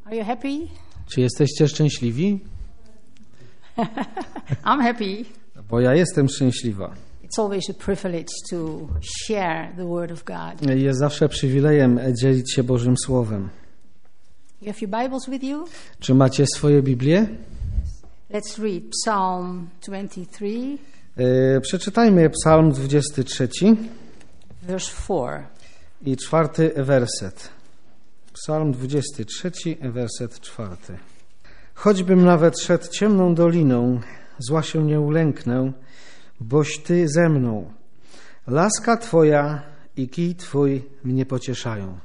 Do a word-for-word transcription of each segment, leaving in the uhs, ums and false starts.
Are you happy? Czy jesteście szczęśliwi? I'm happy. Bo ja jestem szczęśliwa. It's always a privilege to share the word of God. Jest zawsze przywilejem dzielić się Bożym Słowem. You have your Bibles with you? Czy macie swoje Biblię? Let's read Psalm twenty-three, Yy, przeczytajmy Psalm dwudziesty trzeci verse four. i czwarty werset. Psalm dwudziesty trzeci, werset czwarty. Choćbym nawet szedł ciemną doliną, zła się nie ulęknę, boś Ty ze mną. Laska Twoja i kij Twój mnie pocieszają.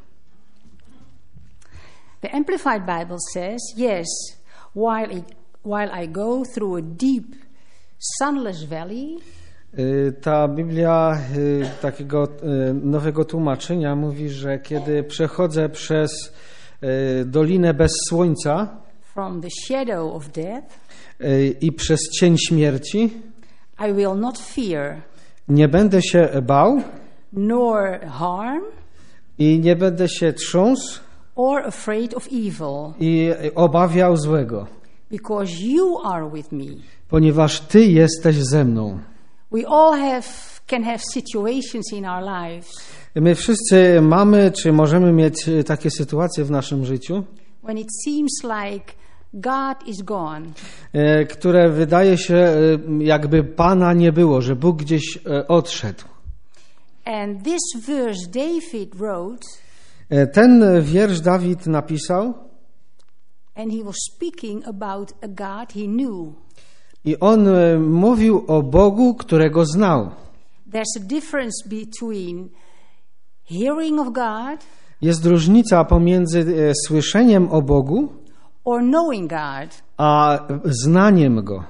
The Amplified Bible says, yes, while I, while I go through a deep, sunless valley, Yy, Ta Biblia yy, takiego yy, nowego tłumaczenia mówi, że kiedy przechodzę przez yy, dolinę bez słońca from the shadow of death, yy, i przez cień śmierci, I will not fear, nie będę się bał nor harm, i nie będę się trząsł or afraid of evil, i obawiał złego, because you are with me. ponieważ Ty jesteś ze mną. We all have can have situations in our lives My wszyscy mamy, czy możemy mieć takie sytuacje w naszym życiu, when it seems like God is gone, e, które wydaje się, e, jakby Pana nie było, że Bóg gdzieś e, odszedł. and this verse David wrote, E, Ten wiersz Dawid napisał and he was speaking about a God he knew. i on e, mówił o Bogu, którego znał. There's a difference between hearing of God Jest różnica pomiędzy e, słyszeniem o Bogu, or knowing God. a znaniem Go.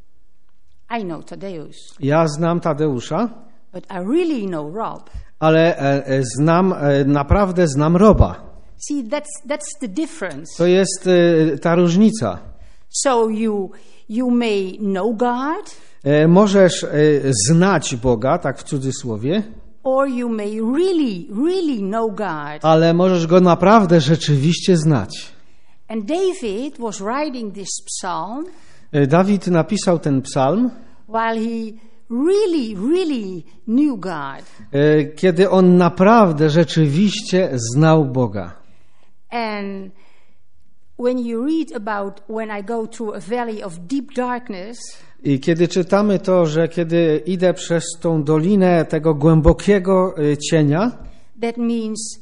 I know Tadeusz, Ja znam Tadeusza, but I really know Rob. ale e, e, znam, e, naprawdę znam Roba. See, that's that's the difference. To jest e, ta różnica. So you you may know God, E, Możesz e, znać Boga, tak w cudzysłowie, or you may really, really know God. ale możesz Go naprawdę rzeczywiście znać. And David was writing this psalm E, Dawid napisał ten psalm, while he really, really knew God. e, kiedy on naprawdę rzeczywiście znał Boga. And when you read about when I go through a valley of deep darkness, I kiedy czytamy to, że kiedy idę przez tą dolinę tego głębokiego e, cienia, that means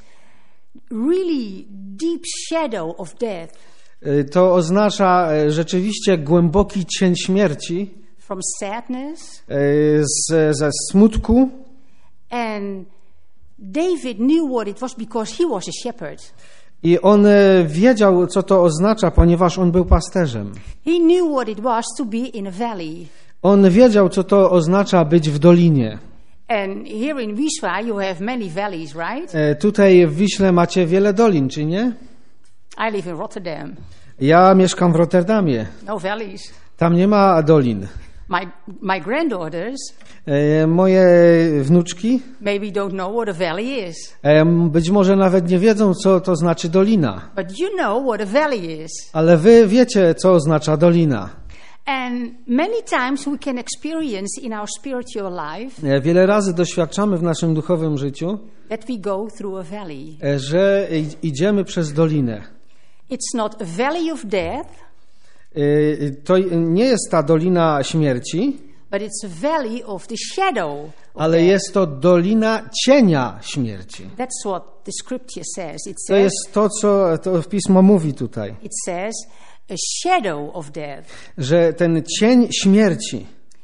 really deep shadow of death, e, to oznacza e, rzeczywiście głęboki cień śmierci, from sadness. e, z, ze smutku. And David knew what it was because he was a shepherd. I on e, wiedział, co to oznacza, ponieważ on był pasterzem. He knew what it was to be in a valley. On wiedział, co to oznacza być w dolinie. And here in Wisła you have many valleys, right? E, Tutaj w Wiśle macie wiele dolin, czy nie? I live in Rotterdam. Ja mieszkam w Rotterdamie. No valleys. Tam nie ma dolin. My my granddaughters E, Moje wnuczki maybe don't know what a valley is, e, być może nawet nie wiedzą, co to znaczy dolina. but you know what a valley is. Ale wy wiecie, co oznacza dolina. And many times we can experience in our spiritual life E, Wiele razy doświadczamy w naszym duchowym życiu, that we go through a valley. e, że i- idziemy przez dolinę. It's not a valley of death, E, To nie jest ta dolina śmierci, but it's a valley of the shadow of ale death. jest to dolina cienia śmierci. That's what the scripture says. It To says jest to, co to Pismo mówi tutaj, it says a shadow of death. że ten cień śmierci,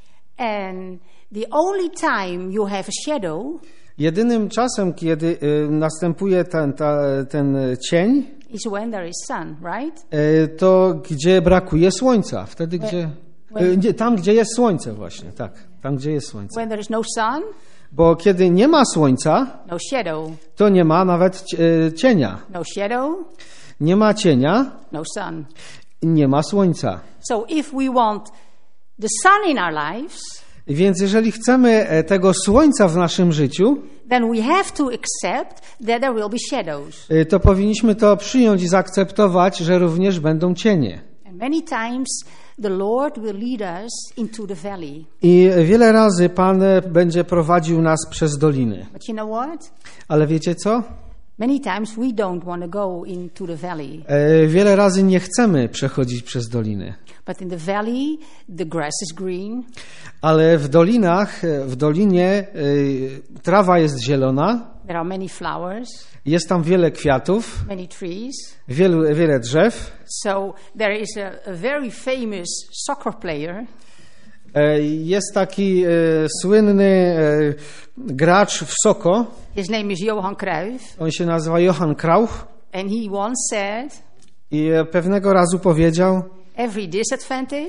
And the only time you have a shadow jedynym czasem, kiedy y, następuje ten, ta, ten cień, is when there is sun, right? y, to gdzie brakuje słońca. Wtedy, gdzie... when- Y, nie, tam, gdzie jest słońce właśnie, tak. Tam, gdzie jest słońce. When there is no sun, Bo kiedy nie ma słońca, no shadow. to nie ma nawet y, cienia. No shadow, Nie ma cienia, no sun. nie ma słońca. So if we want the sun in our lives, Więc jeżeli chcemy tego słońca w naszym życiu, then we have to accept that there will be shadows. to powinniśmy to przyjąć i zaakceptować, że również będą cienie. And many times the Lord will lead us into the valley. I wiele razy Pan będzie prowadził nas przez doliny. But you know what? Ale wiecie co? Many times we don't want to go into the valley. E, wiele razy nie chcemy przechodzić przez doliny. But in the valley, the grass is green. Ale w dolinach, w dolinie y, trawa jest zielona. There are many flowers. Jest tam wiele kwiatów, Many trees. wielu, wiele drzew. So there is a, a very famous soccer player. E, jest taki e, słynny e, gracz w soko. His name is Johan Cruyff. On się nazywa Johan Cruyff. And he once said, I pewnego razu powiedział, every disadvantage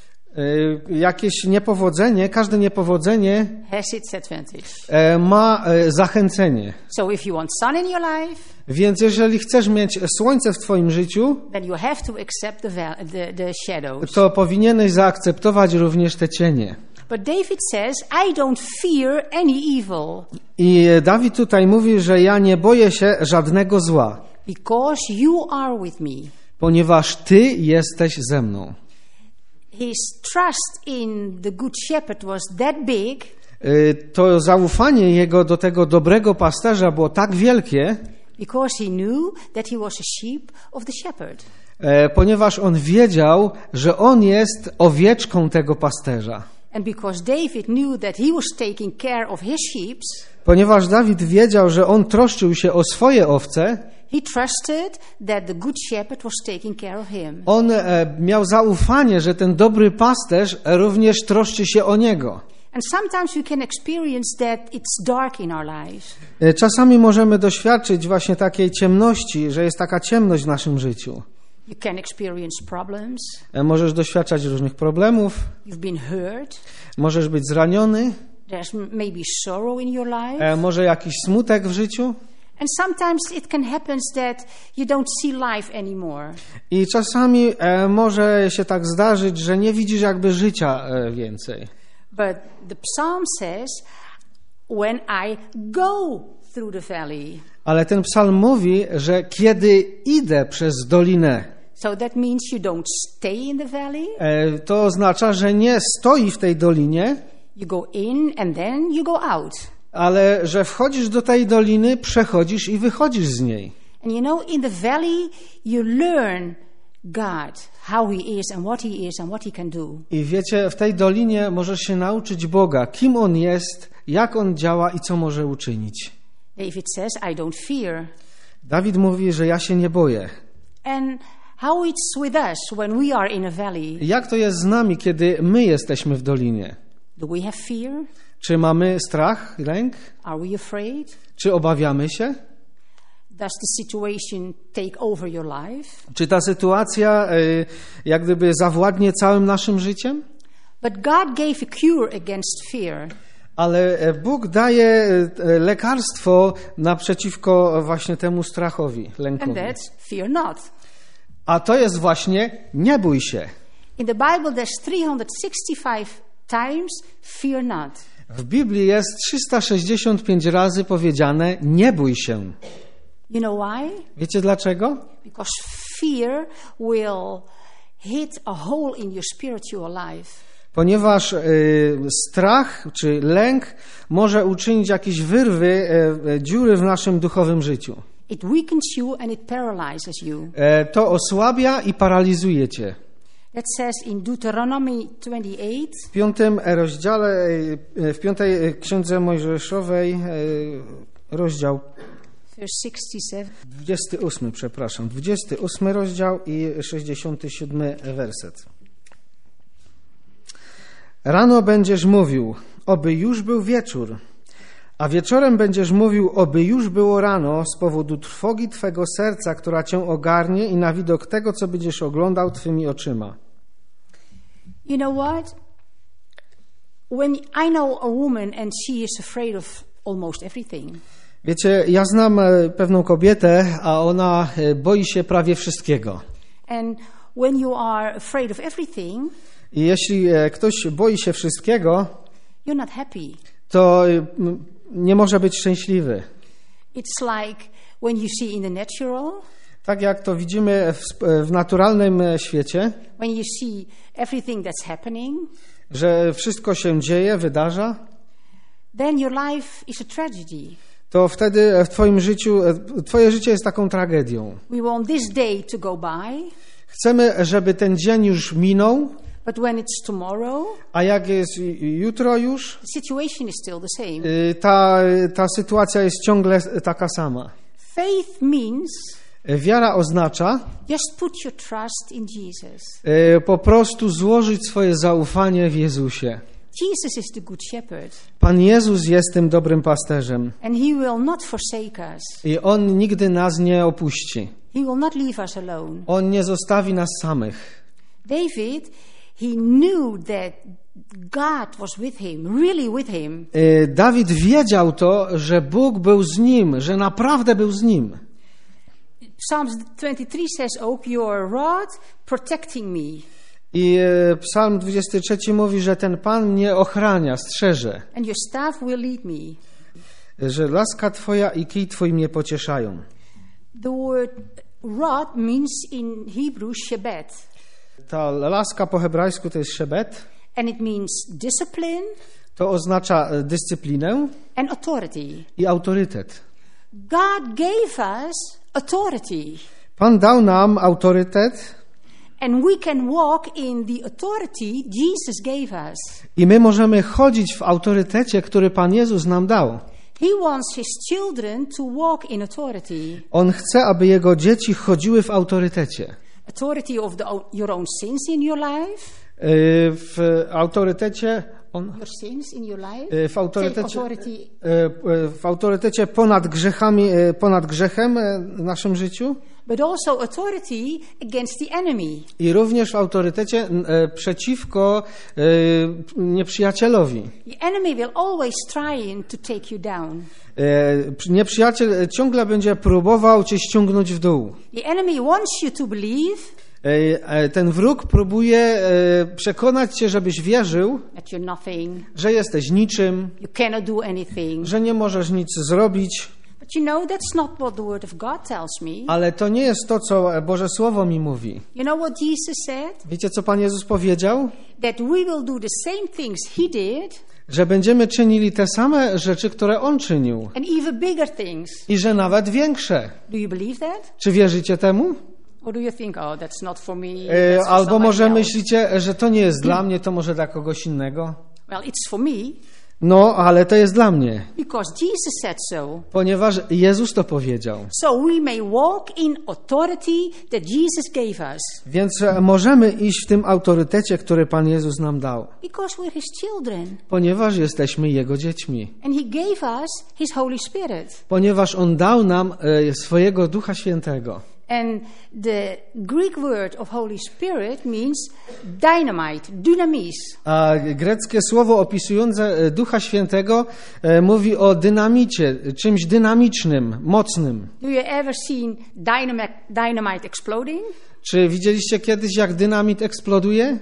y, jakieś niepowodzenie, każde niepowodzenie has its advantage. e, ma e, zachęcenie. So if you want sun in your life, Więc jeżeli chcesz mieć słońce w twoim życiu, then you have to accept the, val- the, the shadows. to powinieneś zaakceptować również te cienie. But David says, I don't fear any evil I Dawid tutaj mówi, że ja nie boję się żadnego zła, because you are with me. ponieważ Ty jesteś ze mną. His trust in the good shepherd was that big Y, To zaufanie jego do tego dobrego pasterza było tak wielkie, because he knew that he was a sheep of the shepherd. e, ponieważ on wiedział, że on jest owieczką tego pasterza. And because David knew that he was taking care of his sheep, Ponieważ Dawid wiedział, że on troszczył się o swoje owce, he trusted that the good shepherd was taking care of him. on e, miał zaufanie, że ten dobry pasterz również troszczy się o niego. And sometimes we can experience that it's dark in our lives. E, Czasami możemy doświadczyć właśnie takiej ciemności, że jest taka ciemność w naszym życiu. You can experience problems. E, Możesz doświadczać różnych problemów, You've been hurt. możesz być zraniony, There's m- maybe sorrow in your life. e, może jakiś smutek w życiu. And sometimes it can happen that you don't see life anymore. I czasami e, może się tak zdarzyć, że nie widzisz jakby życia e, więcej. But the psalm says, when I go through the valley. Ale ten psalm mówi, że kiedy idę przez dolinę, So that means you don't stay in the valley. e, to oznacza, że nie stoi w tej dolinie, You go in and then you go out. ale że wchodzisz do tej doliny, przechodzisz i wychodzisz z niej. And you know, in the valley you learn God, how He is and what He is and what He can do. I wiecie, w tej dolinie możesz się nauczyć Boga, kim On jest, jak On działa i co może uczynić. David says, I don't fear. Dawid mówi, że ja się nie boję. And how it's with us when we are in a valley. Jak to jest z nami, kiedy my jesteśmy w dolinie? Do we have fear? Czy mamy strach, lęk? Are we afraid? Czy obawiamy się? Does the situation take over your life? Czy ta sytuacja y, jak gdyby zawładnie całym naszym życiem? But God gave a cure against fear. Ale Bóg daje e, lekarstwo naprzeciwko właśnie temu strachowi, And lękowi. that's fear not. A to jest właśnie nie bój się. In the Bible there's three hundred sixty-five times fear not. W Biblii jest trzysta sześćdziesiąt pięć razy powiedziane nie bój się. You know why? Wiecie dlaczego? Because fear will hit a hole in your spiritual life. Ponieważ y, strach czy lęk może uczynić jakieś wyrwy, y, y, dziury w naszym duchowym życiu. It weakens you and it paralyzes you. E, to osłabia i paralizuje cię. That says in Deuteronomy twenty-eight, W piątym rozdziale, y, w piątej księdze Mojżeszowej, y, rozdział verse sixty-seven. dwudziesty ósmy, przepraszam, dwudziesty ósmy rozdział i sześćdziesiąty siódmy werset. Rano będziesz mówił, oby już był wieczór, a wieczorem będziesz mówił, oby już było rano z powodu trwogi twego serca, która cię ogarnie i na widok tego, co będziesz oglądał twymi oczyma. You know what? When I know a woman and she is afraid of almost everything. Wiecie, ja znam pewną kobietę, a ona boi się prawie wszystkiego. And when you are afraid of everything, I jeśli ktoś boi się wszystkiego, you're not happy. to nie może być szczęśliwy. It's like when you see in the natural, Tak jak to widzimy w, w naturalnym świecie, when you see everything that's happening, że wszystko się dzieje, wydarza, then your life is a tragedy. to wtedy w twoim życiu, twoje życie jest taką tragedią. We want this day to go by, Chcemy, żeby ten dzień już minął, but when it's tomorrow, a jak jest jutro już, the situation is still the same. ta, ta sytuacja jest ciągle taka sama. Faith means Wiara oznacza just put your trust in Jesus. po prostu złożyć swoje zaufanie w Jezusie. Jesus is the good shepherd, Pan Jezus jest tym dobrym pasterzem and he will not forsake us. i On nigdy nas nie opuści. He will not leave us alone. On nie zostawi nas samych. David, he knew that God was with him, really with him. Dawid wiedział to, że Bóg był z nim, że naprawdę był z nim. Psalms twenty-three says, "Oh, your rod protecting me, I Psalm dwudziesty trzeci mówi, że ten Pan mnie ochrania, strzeże, and your staff will lead me." że laska Twoja i kij Twój mnie pocieszają. The word rod means in Hebrew shebet, Ta laska po hebrajsku to jest szebet. and it means discipline To oznacza dyscyplinę and authority. i autorytet. God gave us authority, Pan dał nam autorytet and we can walk in the authority Jesus gave us. i my możemy chodzić w autorytecie, który Pan Jezus nam dał. He wants his children to walk in authority. On chce, aby Jego dzieci chodziły w autorytecie. Authority of the, your own sins in your life. W autorytecie on, Your sins in your life. w autorytecie, Take authority. w autorytecie ponad grzechami, ponad grzechem w naszym życiu But also authority against the enemy. i również w autorytecie przeciwko nieprzyjacielowi. The enemy will always trying to take you down. Nieprzyjaciel ciągle będzie próbował cię ściągnąć w dół. The enemy wants you to believe Ten wróg próbuje przekonać cię, żebyś wierzył, that you're nothing, że jesteś niczym, you cannot do anything. że nie możesz nic zrobić. But you know, that's not what the word of God tells me. Ale to nie jest to, co Boże Słowo mi mówi. You know what Jesus said? Wiecie, co Pan Jezus powiedział? That we will do the same things he did, Że będziemy czynili te same rzeczy, które On czynił. and even bigger things. I że nawet większe. Do you believe that? Czy wierzycie temu? Or do you think, oh, that's not for me? E, That's for albo może somebody else? myślicie, że to nie jest dla mnie, to może dla kogoś innego? Well, it's for me No, ale to jest dla mnie. because Jesus said so. Ponieważ Jezus to powiedział. So we may walk in authority that Jesus gave us Więc możemy iść w tym autorytecie, który Pan Jezus nam dał. because we're his children. Ponieważ jesteśmy Jego dziećmi. And he gave us his Holy Spirit. Ponieważ On dał nam e, swojego Ducha Świętego. And the Greek word of Holy Spirit means dynamite, dynamis. A greckie słowo opisujące Ducha Świętego e, mówi o dynamicie, czymś dynamicznym, mocnym. Do you ever seen dynamite, dynamite exploding? Czy widzieliście kiedyś, jak dynamit eksploduje?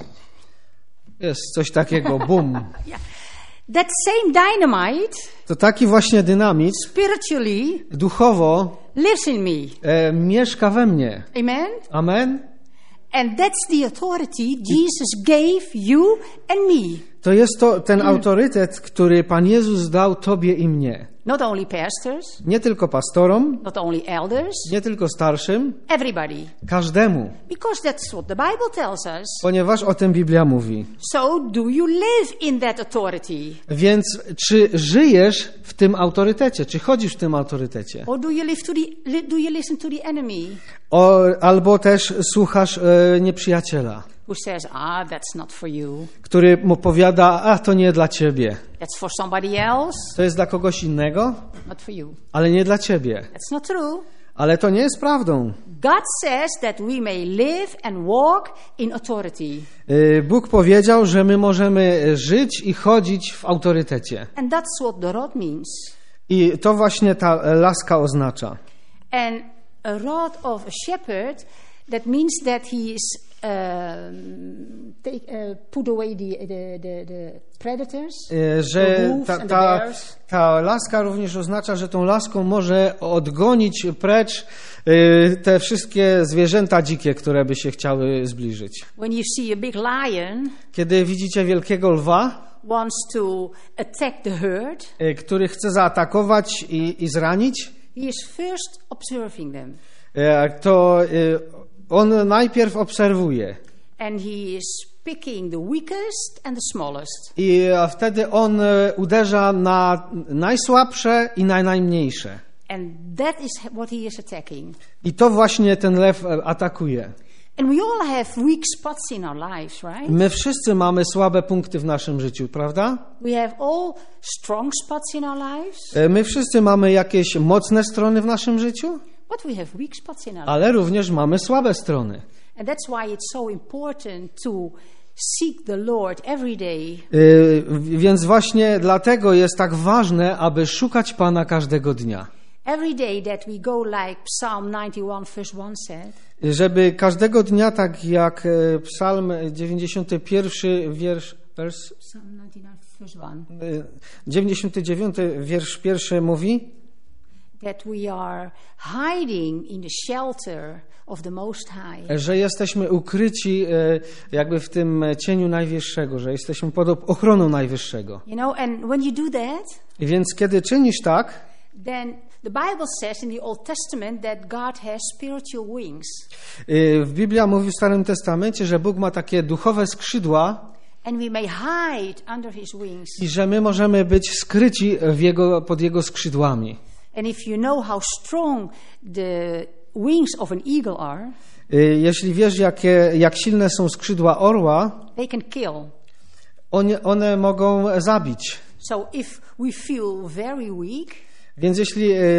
Jest coś takiego, bum. Yeah. That same dynamite, To taki właśnie dynamit spiritually, duchowo lives in me. e, mieszka we mnie. Amen? Amen? And that's the authority Jesus gave you and me. To jest to ten autorytet, który Pan Jezus dał tobie i mnie. Not only pastors, Nie tylko pastorom, not only elders, nie tylko starszym, everybody. każdemu. Because that's what the Bible tells us. Ponieważ o tym Biblia mówi. So do you live in that authority? Więc czy żyjesz w tym autorytecie? Czy chodzisz w tym autorytecie? Or do you live to the li- do you listen to the enemy O, albo też słuchasz e, nieprzyjaciela, who says, "Ah, that's not for you. który mu powiada, a to nie dla ciebie. That's for somebody else, To jest dla kogoś innego, not for you." ale nie dla ciebie. That's not true. Ale to nie jest prawdą. God says that we may live and walk in authority. E, Bóg powiedział, że my możemy żyć i chodzić w autorytecie. And that's what the rod means. I to właśnie ta laska oznacza. And a rod of a shepherd That means that he is uh, take, uh, put away the, the, the, the predators, E, Że the wolves ta, and the ta, bears. ta laska również oznacza, że tą laską może odgonić precz e, te wszystkie zwierzęta dzikie, które by się chciały zbliżyć. When you see a big lion Kiedy widzicie wielkiego lwa, wants to attack the herd, e, który chce zaatakować i, i zranić, he is first observing them. e, to e, on najpierw obserwuje. And he is picking the weakest and the smallest. I e, wtedy on e, uderza na najsłabsze i na najmniejsze. And that is what he is attacking. I to właśnie ten lew e, atakuje. And we all have weak spots in our lives, right? My wszyscy mamy słabe punkty w naszym życiu, prawda? We have all strong spots in our lives, E, My wszyscy mamy jakieś mocne strony w naszym życiu, but we have weak spots in our lives. ale również mamy słabe strony. And that's why it's so important to seek the Lord every day. E, Więc właśnie dlatego jest tak ważne, aby szukać Pana każdego dnia. Every day that we go like Psalm ninety-one verse one said, Żeby każdego dnia, tak jak e, Psalm dziewięćdziesiąty pierwszy wiersz, wers, Psalm ninety-nine verse one, e, dziewięćdziesiąty dziewiąty wiersz pierwszy mówi, that we are hiding in the shelter of the Most High. że jesteśmy ukryci e, jakby w tym cieniu Najwyższego, że jesteśmy pod ochroną Najwyższego. You know, and when you do that, I więc kiedy czynisz tak, then the Bible says in the Old Testament that God has spiritual wings. e, w Biblia mówi w Starym Testamencie, że Bóg ma takie duchowe skrzydła And we may hide under his wings. i że my możemy być skryci w jego, pod Jego skrzydłami. And if you know how strong the wings of an eagle are, E, Jeśli wiesz, jakie, jak silne są skrzydła orła, they can kill. one, one mogą zabić. So if we feel very weak, Więc jeśli e,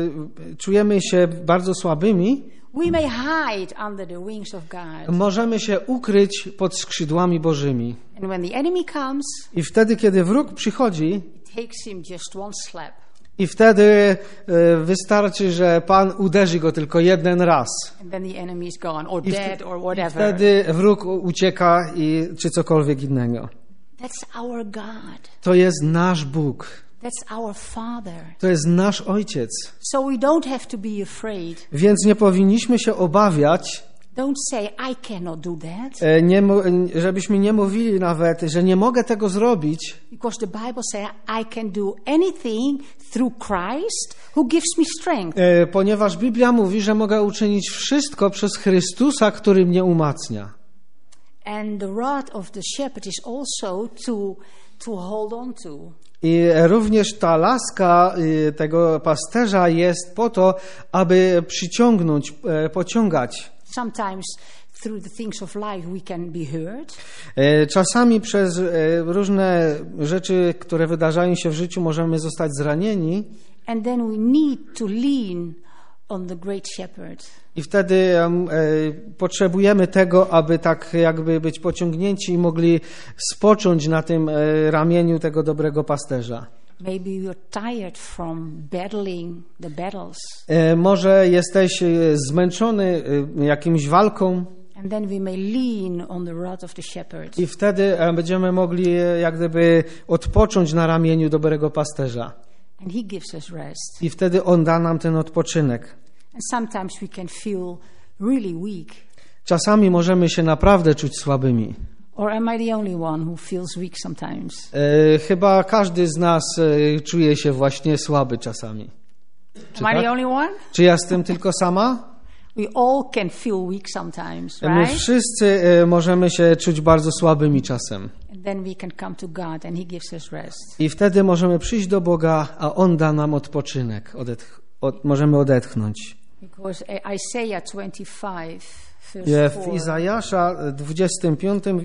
czujemy się bardzo słabymi, we may hide under the wings of God. możemy się ukryć pod skrzydłami Bożymi. And when the enemy comes, I wtedy, kiedy wróg przychodzi, it takes him just one slap. i wtedy e, wystarczy, że Pan uderzy go tylko jeden raz. And then the enemy is gone, or I, dead, wte- or i whatever. wtedy wróg ucieka i, czy cokolwiek innego. That's our God. To jest nasz Bóg. That's our Father. To jest nasz Ojciec. So we don't have to be afraid. Więc nie powinniśmy się obawiać, Don't say, I cannot do that. e, nie, mu- żebyśmy nie mówili nawet, że nie mogę tego zrobić, Because the Bible says, I can do anything through Christ who gives me strength. e, ponieważ Biblia mówi, że mogę uczynić wszystko przez Chrystusa, który mnie umacnia. And the rod of the shepherd is also to, to hold on to. I również ta laska y, tego pasterza jest po to, aby przyciągnąć, e, pociągać. Sometimes through the things of life we can be hurt. E, Czasami przez e, różne rzeczy, które wydarzają się w życiu, możemy zostać zranieni And then we need to lean on the great shepherd. i wtedy em, e, potrzebujemy tego, aby tak jakby być pociągnięci i mogli spocząć na tym e, ramieniu tego dobrego pasterza. Maybe you're tired from battling the battles. E, Może jesteś e, zmęczony e, jakimś walką And then we may lean on the rod of the shepherd. i wtedy e, będziemy mogli e, jak gdyby odpocząć na ramieniu dobrego pasterza. And he gives us rest. I wtedy On da nam ten odpoczynek. And sometimes we can feel really weak. Czasami możemy się naprawdę czuć słabymi. Or am I the only one who feels weak sometimes? E, chyba każdy z nas e, czuje się właśnie słaby czasami. Czy, Am I the tak? only one? Czy ja jestem tylko sama? We all can feel weak sometimes, My right? wszyscy e, możemy się czuć bardzo słabymi czasem. And then we can come to God and he gives us rest. I wtedy możemy przyjść do Boga, a On da nam odpoczynek. Odetch, od, możemy odetchnąć. Because Isaiah twenty-five, W verse four, Izajasza dwudziestym piątym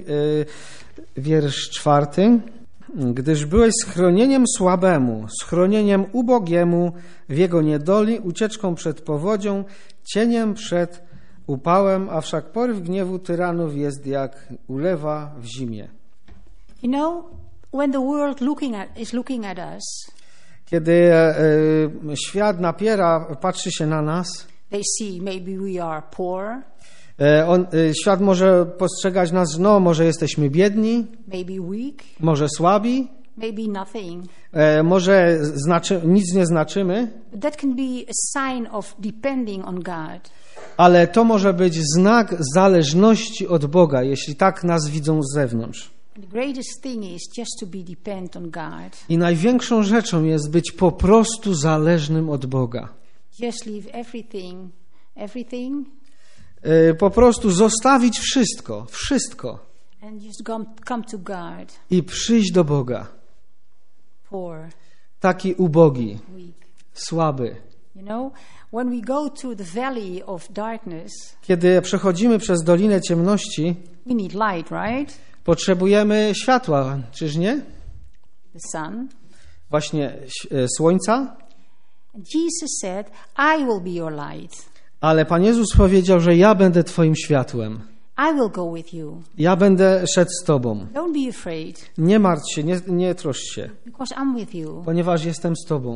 e, wiersz czwarty. Gdyż byłeś schronieniem słabemu, schronieniem ubogiemu w jego niedoli, ucieczką przed powodzią, cieniem przed upałem, a wszak poryw gniewu tyranów jest jak ulewa w zimie. you know, when the world looking at, is looking at us, Kiedy e, świat napiera, patrzy się na nas, they see maybe we are poor, E, on, e, świat może postrzegać nas, no może jesteśmy biedni, maybe weak, może słabi, maybe nothing. e, może znaczy, nic nie znaczymy, But that can be a sign of depending on God. ale to może być znak zależności od Boga, jeśli tak nas widzą z zewnątrz. The greatest thing is just to be dependent on God. I największą rzeczą jest być po prostu zależnym od Boga. Just leave everything, everything, E, po prostu zostawić wszystko, wszystko and just come, come to God. i przyjść do Boga. Poor, Taki ubogi, weak. słaby. You know, when we go through the valley of darkness, Kiedy przechodzimy przez Dolinę Ciemności, we need light, right? potrzebujemy światła, czyż nie? The sun. Właśnie e, słońca. And Jesus said, I will be your light. Ale Pan Jezus powiedział, że ja będę Twoim światłem. I will go with you. Ja będę szedł z Tobą. Don't be afraid, Nie martw się, nie, nie troszcz się, because I'm with you. ponieważ jestem z Tobą.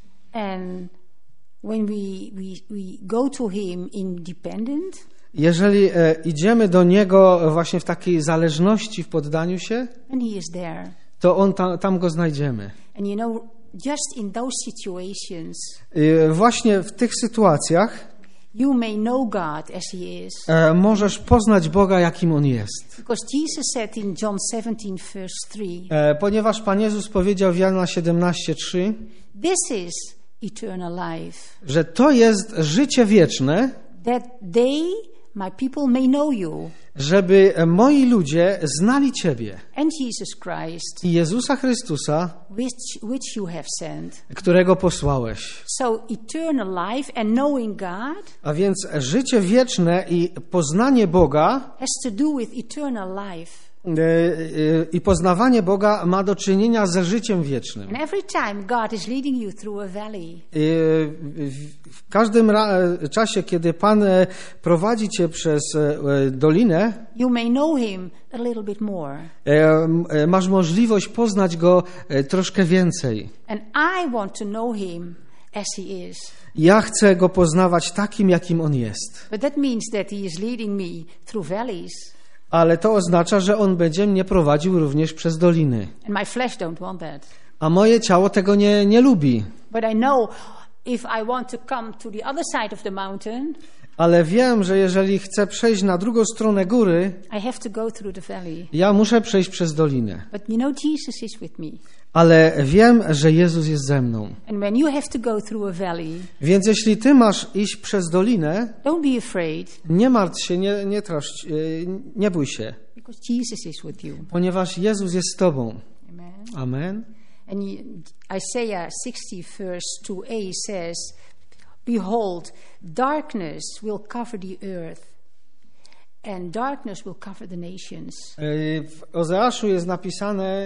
And when we, we, we go to him independent, Jeżeli e, idziemy do Niego właśnie w takiej zależności, w poddaniu się, and he is there. to On tam, tam Go znajdziemy. And you know, just in those situations, E, właśnie w tych sytuacjach you may know God as he is. e, możesz poznać Boga, jakim On jest. Because Jesus said in John seventeen, verse three, E, ponieważ Pan Jezus powiedział w Jana siedemnaście trzy, this is eternal life, że to jest życie wieczne, that they, my people, may know you żeby moi ludzie znali Ciebie and Jesus Christ, i Jezusa Chrystusa, which, which you have sent. którego posłałeś. So eternal life and knowing God A więc życie wieczne i poznanie Boga has to do with eternal life. e, e, i poznawanie Boga ma do czynienia ze życiem wiecznym. And every time God is leading you through a valley, E, w- W każdym ra- czasie, kiedy Pan e, prowadzi Cię przez e, dolinę, you may know him a little bit more. e, e, masz możliwość poznać Go e, troszkę więcej. And I want to know him as he is. Ja chcę Go poznawać takim, jakim On jest. But that means that he is leading me through valleys. Ale to oznacza, że On będzie mnie prowadził również przez doliny. And my flesh don't want that. A moje ciało tego nie, nie lubi. But I know if I want to come to the other side of the mountain, Ale wiem, że jeżeli chcę przejść na drugą stronę góry, I have to go through the valley. ja muszę przejść przez dolinę. But you know, Jesus is with me. Ale wiem, że Jezus jest ze mną. And when you have to go through a valley, Więc jeśli Ty masz iść przez dolinę, don't be afraid, nie martw się, nie, nie troszcz, yy, nie bój się, because Jesus is with you. ponieważ Jezus jest z Tobą. Amen. Amen. And you, Isaiah sixty, verse two a says, behold, darkness will cover the earth, and darkness will cover the nations. Yy, W Ozeaszu jest napisane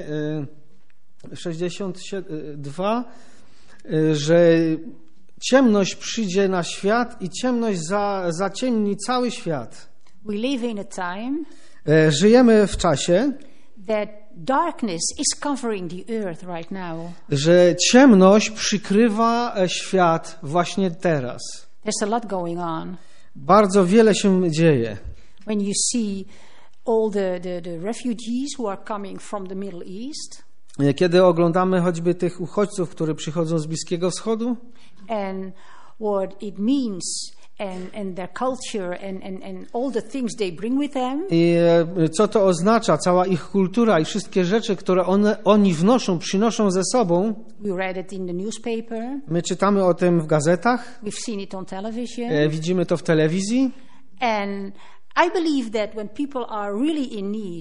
yy, sześćdziesiąt dwa, yy, że ciemność przyjdzie na świat i ciemność za, zaciemni cały świat. We live in a time Yy, Żyjemy w czasie, that darkness is covering the earth right now. że ciemność przykrywa świat właśnie teraz. There's a lot going on. Bardzo wiele się dzieje. When you see all the, the, the refugees who are coming from the Middle East, Kiedy oglądamy choćby tych uchodźców, którzy przychodzą z Bliskiego Wschodu and what it means, and, and their culture, and, and, and all the things they bring with them, i e, co to oznacza, cała ich kultura i wszystkie rzeczy, które one, oni wnoszą, przynoszą ze sobą. we read it in the newspaper, My czytamy o tym w gazetach, we've seen it on television, e, widzimy to w telewizji. and I believe that when people are really in need,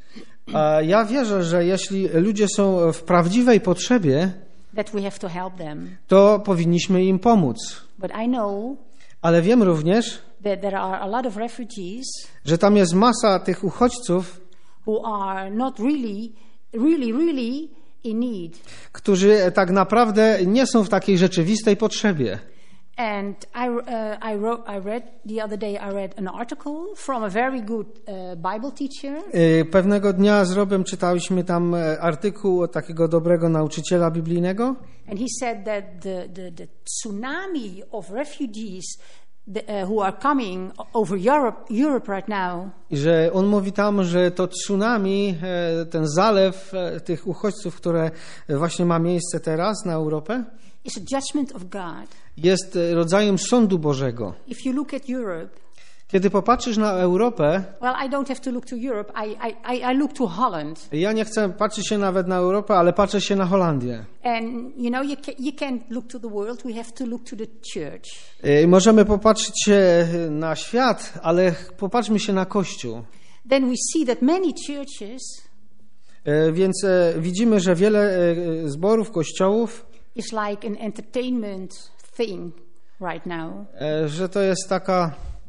A ja wierzę, że jeśli ludzie są w prawdziwej potrzebie, that we have to help them. to powinniśmy im pomóc. But I know Ale wiem również, that there are a lot of refugees że tam jest masa tych uchodźców, who are not really, really, really in need. którzy tak naprawdę nie są w takiej rzeczywistej potrzebie. And I, uh, I, wrote, I read the other day, I read an article from a very good uh, Bible teacher. Y, Pewnego dnia z Robem czytaliśmy tam e, artykuł od takiego dobrego nauczyciela biblijnego. And he said that the, the, the tsunami of refugees the, uh, who are coming over Europe, Europe right now. I że on mówi tam, że to tsunami, e, ten zalew e, tych uchodźców, które właśnie ma miejsce teraz na Europę, is a judgment of God. jest rodzajem sądu Bożego. If you look at Europe, kiedy popatrzysz na Europę, well, I don't have to look to Europe. I, I, I look to Holland. Ja nie chcę patrzeć się nawet na Europę, ale patrzę się na Holandię. And you know, you, can, you can't look to the world. We have to look to the church. I możemy popatrzeć się na świat, ale popatrzmy się na Kościół. Then we see that many churches, więc widzimy, że wiele zborów, kościołów, is like an entertainment thing right now. Że to jest taka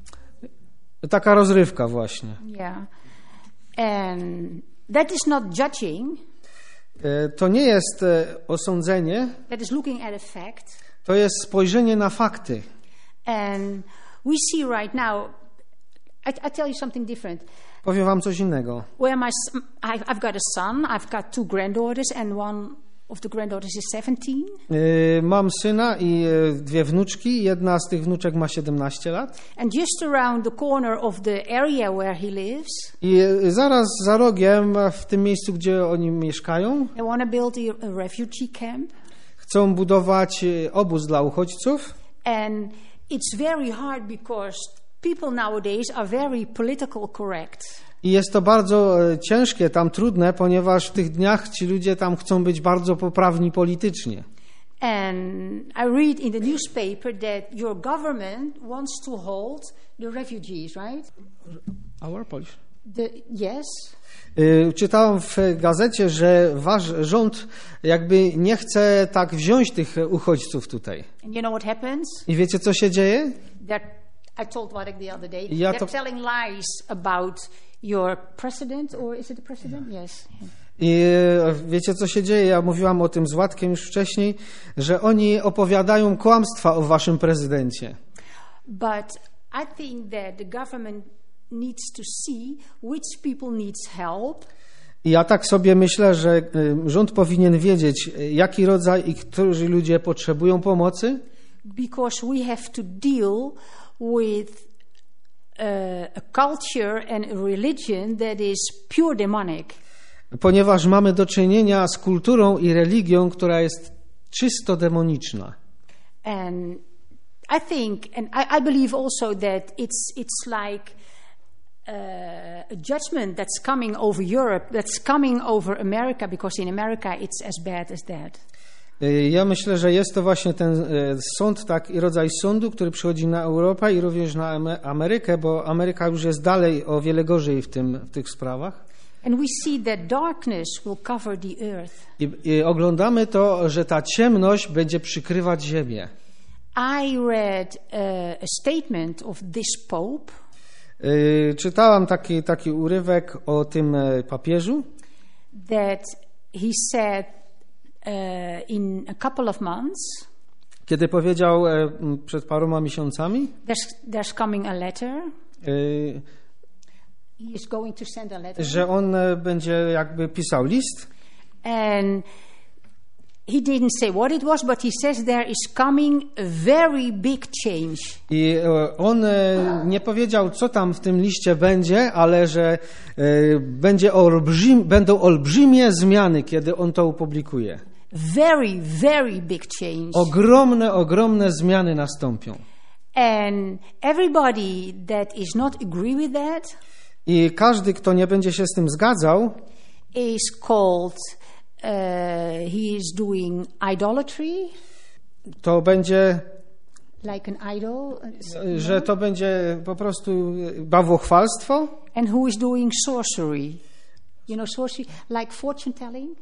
taka rozrywka właśnie. Yeah. And that is not judging. To nie jest osądzenie. That is looking at a fact. To jest spojrzenie na fakty. And we see right now, I, I tell you something different. Powiem wam coś innego. Where my, I've, I've got a son, I've got two granddaughters, and one of the granddaughters is seventeen. Mam syna i dwie wnuczki. Jedna z tych wnuczek ma siedemnaście lat. And just around the corner of the area where he lives, I zaraz za rogiem, w tym miejscu, gdzie oni mieszkają, they want to build a, a refugee camp. Chcą budować obóz dla uchodźców. And it's very hard because people nowadays are very political correct. I jest to bardzo ciężkie, tam trudne, ponieważ w tych dniach ci ludzie tam chcą być bardzo poprawni politycznie. And I read in the newspaper that your government wants to hold the refugees, right? Our Polish. The, yes. Czytałem w gazecie, że wasz rząd jakby nie chce tak wziąć tych uchodźców tutaj. And you know what happens? I wiecie, co się dzieje? That I told Marek the other day. Ja They're to... telling lies about your president, or is it the president? Yes. I wiecie, co się dzieje? Ja mówiłam o tym z Władkiem już wcześniej, że oni opowiadają kłamstwa o waszym prezydencie. But I think that the government needs to see which people needs help. I ja tak sobie myślę, że rząd powinien wiedzieć, jaki rodzaj i którzy ludzie potrzebują pomocy. Because we have to deal with uh, a culture and a religion that is pure demonic. Ponieważ mamy do czynienia z kulturą i religią, która jest czysto demoniczna. And I think, and I, I believe also that it's it's like uh, a judgment that's coming over Europe, that's coming over America, because in America it's as bad as that. Ja myślę, że jest to właśnie ten sąd, tak, i rodzaj sądu, który przychodzi na Europę i również na Amerykę, bo Ameryka już jest dalej o wiele gorzej w tym, w tych sprawach. And we see that darkness will cover the earth. I, I oglądamy to, że ta ciemność będzie przykrywać ziemię. I read uh, a statement of this pope. Y, czytałam taki, taki urywek o tym papieżu. That he said uh, in a couple of months. Kiedy powiedział przed paroma miesiącami. There's, there's coming a letter. Y, He is going to send a letter. Że on będzie jakby pisał list. And he didn't say what it was, but he says there is coming a very big change. I on nie powiedział, co tam w tym liście będzie, ale że będzie olbrzym, będą olbrzymie zmiany, kiedy on to opublikuje. Very, very big change. Ogromne, ogromne zmiany nastąpią. And everybody that is not agree with that, i każdy, kto nie będzie się z tym zgadzał, is called uh, he is doing idolatry. To będzie like an idol, że to będzie po prostu bałwochwalstwo. And who is doing sorcery? You know sorcery, like fortune telling.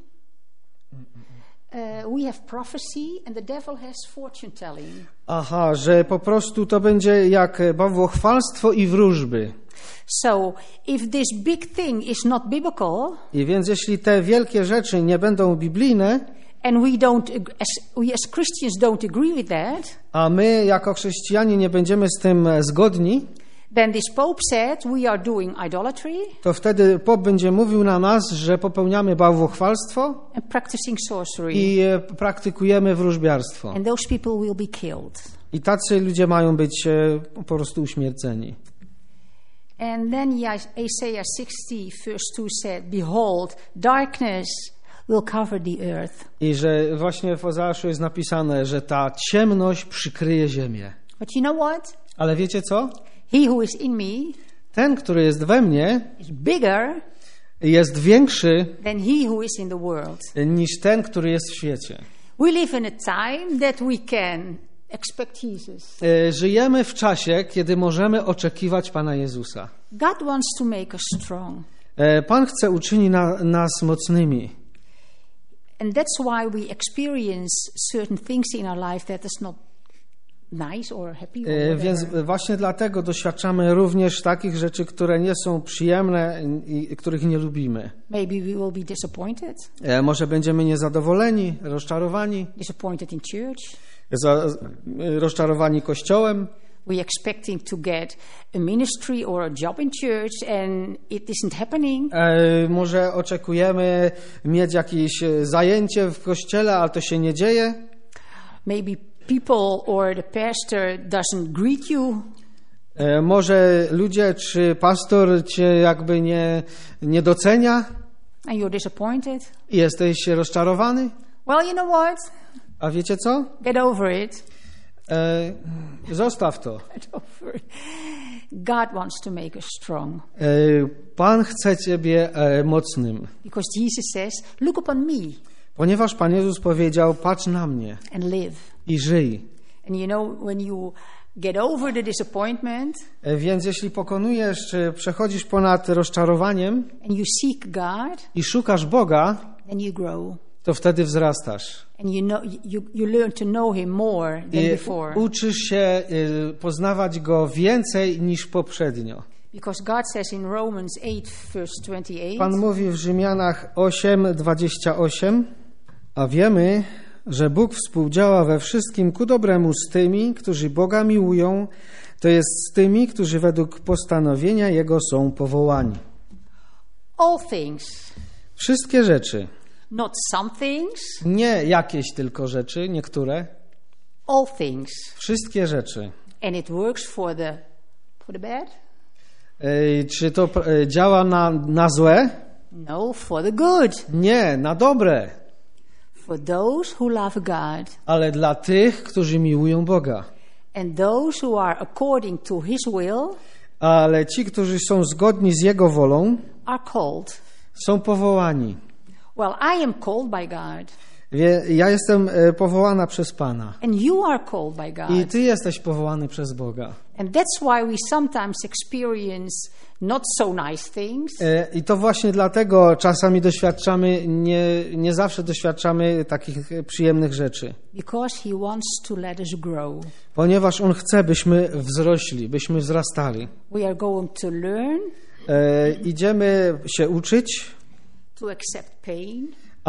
Uh, we have prophecy and the devil has fortune telling. Aha, że po prostu to będzie jak bałwochwalstwo i wróżby. So, if this big thing is not biblical, i więc jeśli te wielkie rzeczy nie będą biblijne, and we don't, as, we as Christians don't agree with that, a my jako chrześcijanie nie będziemy z tym zgodni, then this Pope said we are doing idolatry, to wtedy Pop będzie mówił na nas, że popełniamy bałwochwalstwo and practicing sorcery, i praktykujemy wróżbiarstwo. and those people will be killed. I tacy ludzie mają być e, po prostu uśmierceni. And then Isaiah sixty, verse two said, "Behold, darkness will cover the earth." I że właśnie w Ozeaszu jest napisane, że ta ciemność przykryje ziemię. But you know what? Ale wiecie co? He who is in me Ten, który jest we mnie, is bigger jest większy than he who is in the world. niż ten, który jest w świecie. We live in a time that we can expect Jesus. E, Żyjemy w czasie, kiedy możemy oczekiwać Pana Jezusa. God wants to make us strong. E, Pan chce uczynić na, nas mocnymi. And that's why we experience certain things in our life that is not nice or happy or E, Więc whatever. właśnie dlatego doświadczamy również takich rzeczy, które nie są przyjemne i których nie lubimy. Maybe we will be disappointed, E, Może będziemy niezadowoleni, rozczarowani, disappointed in church. za, rozczarowani Kościołem. We're expecting to get a ministry or a job in church and it isn't happening. E, Może oczekujemy mieć jakieś e, zajęcie w Kościele, ale to się nie dzieje. Maybe people or the pastor doesn't greet you. E, Może ludzie czy pastor cię jakby nie, nie docenia And you're disappointed. i jesteś rozczarowany. Well, you know what? A wiecie co? Get over it. E, Zostaw to. Get over it. God wants to make us strong. E, Pan chce ciebie e, mocnym, Because Jesus says, look upon me ponieważ Pan Jezus powiedział, patrz na mnie and live. i żyj. And you know, when you get over the disappointment E, Więc jeśli pokonujesz, czy przechodzisz ponad rozczarowaniem and you seek God, i szukasz Boga, then you grow. to wtedy wzrastasz. And you know you, you learn to know him more than I before. uczysz się y, poznawać Go więcej niż poprzednio. Because God says in Romans eight, verse twenty-eight, Pan mówi w Rzymianach osiem, dwadzieścia osiem, a wiemy, że Bóg współdziała we wszystkim ku dobremu z tymi, którzy Boga miłują, to jest z tymi, którzy według postanowienia Jego są powołani. all things, Wszystkie rzeczy, not some things, nie jakieś tylko rzeczy, niektóre, all things. wszystkie rzeczy. And it works for the for the bad? Ej, czy to e, działa na, na złe? No, for the good. Nie, na dobre. For those who love God Ale dla tych, którzy miłują Boga. and those who are according to his will Ale ci, którzy są zgodni z Jego wolą, are called. są powołani. Well, I am called by God Wie, ja jestem e, powołana przez Pana. and you are called by God. I Ty jesteś powołany przez Boga. And that's why we sometimes experience not so nice things E, I to właśnie dlatego czasami doświadczamy, nie, nie zawsze doświadczamy takich e, przyjemnych rzeczy. because he wants to let us grow. Ponieważ On chce, byśmy wzrośli, byśmy wzrastali. We are going to learn E, idziemy się uczyć, to accept pain,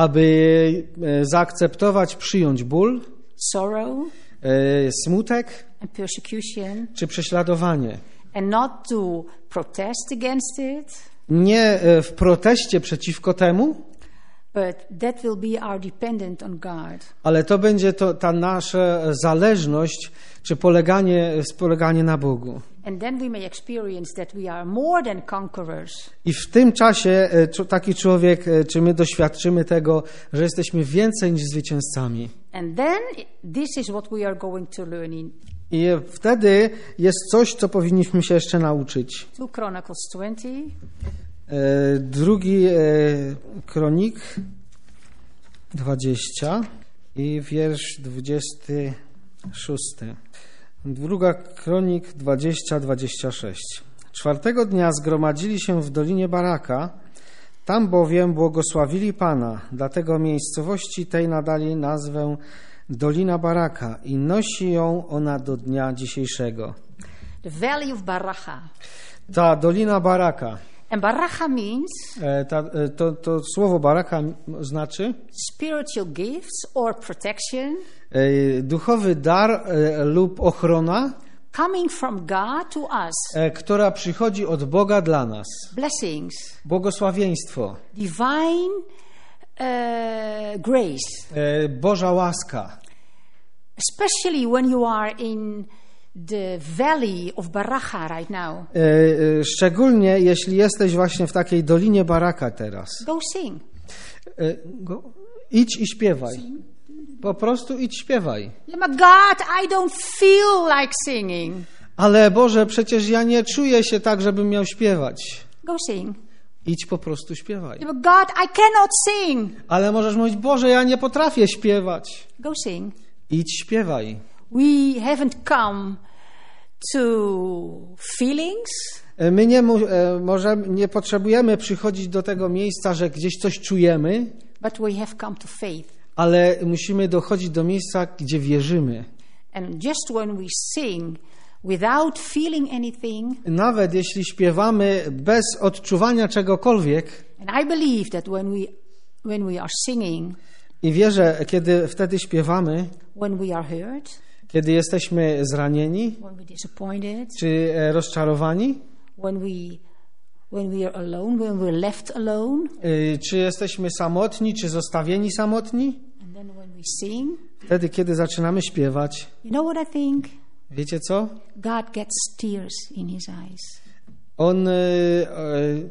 aby e, zaakceptować, przyjąć ból, sorrow, e, smutek and persecution, czy prześladowanie. and not to protest against it, Nie e, w proteście przeciwko temu, but that will be our dependent on God. ale to będzie to, ta nasza zależność czy poleganie, poleganie na Bogu. And then we may experience that we are more than conquerors. I w tym czasie e, czu- taki człowiek, e, czy my doświadczymy tego, że jesteśmy więcej niż zwycięzcami. And then this is what we are going to learn in I wtedy jest coś, co powinniśmy się jeszcze nauczyć. two Chronicles twenty, E, drugi e, kronik dwadzieścia i wiersz dwudziesty szósty. Druga kronik dwadzieścia, dwadzieścia sześć. Czwartego dnia zgromadzili się w Dolinie Baraka, tam bowiem błogosławili Pana, dlatego miejscowości tej nadali nazwę Dolina Baraka i nosi ją ona do dnia dzisiejszego. the Valley of Baracha. Ta Dolina Baraka, And Baracha means e, ta, e, to, to słowo Baraka znaczy spiritual gifts or protection e, duchowy dar e, lub ochrona, coming from God to us. e, która przychodzi od Boga dla nas. Blessings, Błogosławieństwo, divine uh, grace. e, Boża łaska. Especially when you are in the valley of Baraka right now. E, e, szczególnie jeśli jesteś właśnie w takiej dolinie Baraka teraz. Go sing. E, go, idź i śpiewaj. Po prostu idź śpiewaj. Yeah, but God, I don't feel like singing. Ale Boże, przecież ja nie czuję się tak, żebym miał śpiewać. Go sing. Idź po prostu śpiewaj. Yeah, but God, I cannot sing. Ale możesz mówić, Boże, ja nie potrafię śpiewać. Go sing. Idź śpiewaj. We haven't come to feelings. My nie, mu- e, może nie potrzebujemy przychodzić do tego miejsca, że gdzieś coś czujemy, But we have come to faith. ale musimy dochodzić do miejsca, gdzie wierzymy. And just when we sing without feeling anything, Nawet jeśli śpiewamy bez odczuwania czegokolwiek, and I believe that when we when we are singing, i wierzę, kiedy wtedy śpiewamy, when we are hurt, kiedy jesteśmy zranieni when we're disappointed, czy e, rozczarowani, when we when we are alone, when we're left alone, y, czy jesteśmy samotni, czy zostawieni samotni, and then when we sing, wtedy, kiedy zaczynamy śpiewać, you know what I think? wiecie co? God gets tears in his eyes. On, y, y,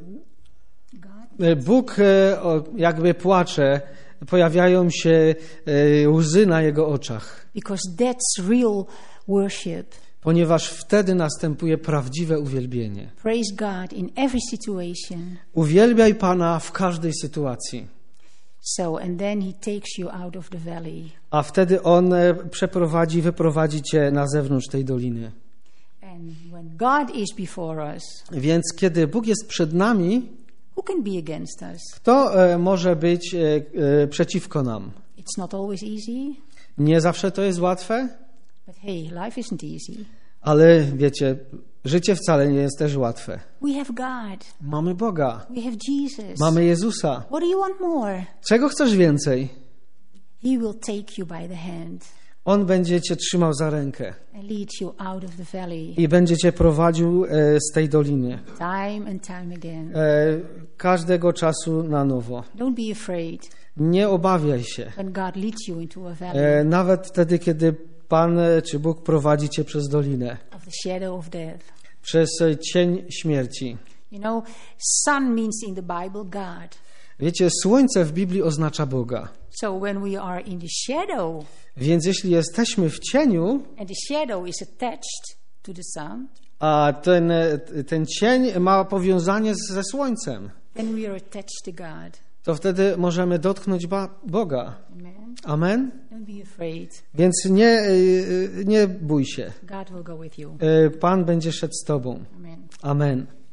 God, y, Bóg y, o, jakby płacze, pojawiają się y, łzy na Jego oczach, because that's real worship. ponieważ wtedy następuje prawdziwe uwielbienie. Praise God in every situation. Uwielbiaj Pana w każdej sytuacji. So, and then he takes you out of the valley. A wtedy On e, przeprowadzi, wyprowadzi Cię na zewnątrz tej doliny. And when God is before us, Więc kiedy Bóg jest przed nami, who can be against us? kto e, może być e, e, przeciwko nam? It's not always easy, Nie zawsze to jest łatwe, but hey, life isn't easy. ale wiecie, życie wcale nie jest też łatwe. We have God. Mamy Boga, We have Jesus. mamy Jezusa. What do you want more? Czego chcesz więcej? He will take you by the hand On będzie Cię trzymał za rękę and lead you out of the valley i będzie Cię prowadził e, z tej doliny. time and time again. E, każdego czasu na nowo. Don't be afraid Nie obawiaj się. when God leads you into a valley E, nawet wtedy, kiedy Pan e, czy Bóg prowadzi Cię przez dolinę, of the shadow of death. przez e, cień śmierci. You know, sun means in the Bible God. Wiecie, słońce w Biblii oznacza Boga. So when we are in the shadow, Więc jeśli jesteśmy w cieniu, and the shadow is attached to the sun, a ten, e, ten cień ma powiązanie z- ze słońcem, then we are attached to God. to wtedy możemy dotknąć ba- Boga. Amen. Amen? Don't be afraid. Więc nie, e, nie bój się. God will go with you. E, Pan będzie szedł z Tobą. Amen. Amen.